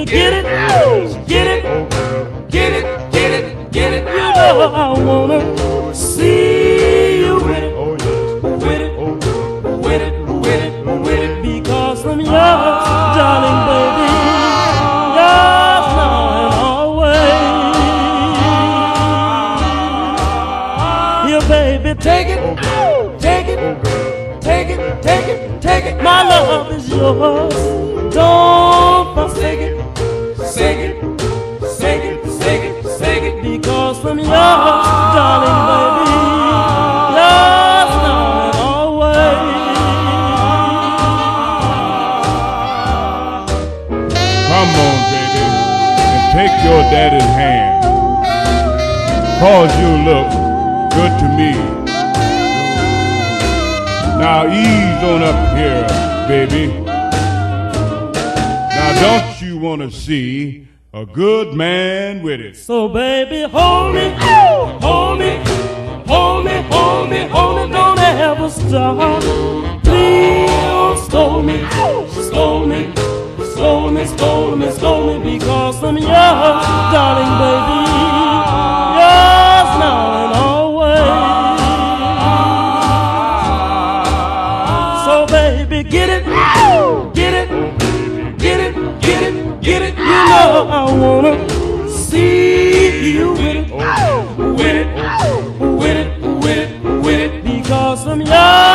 baby, get it, get it, get it, get it, get it. You know I wanna see you with it, with it, with it, with it, with it. Because I'm yours, darling baby, yours now and always. Here, baby, take it, take it, take it, take it, take it. My love is yours. Don't forsake it, sing it, sing it, sing it, sing it. Because I'm yours, darling baby, yours now and always. Come on, baby, and take your daddy's hand, 'cause you look good to me. Now ease on up here, baby. Now don't you want to see a good man with it? So baby, hold me, hold me, hold me, hold me, hold me, don't ever stop. Please don't scold me, scold me, scold me, scold me, scold me, because I'm yours, darling baby, yours now and always. So baby, get it, get it, get it, get it, get it. You know I wanna see you with it, with it, with it, with it, with it. Because I'm yours.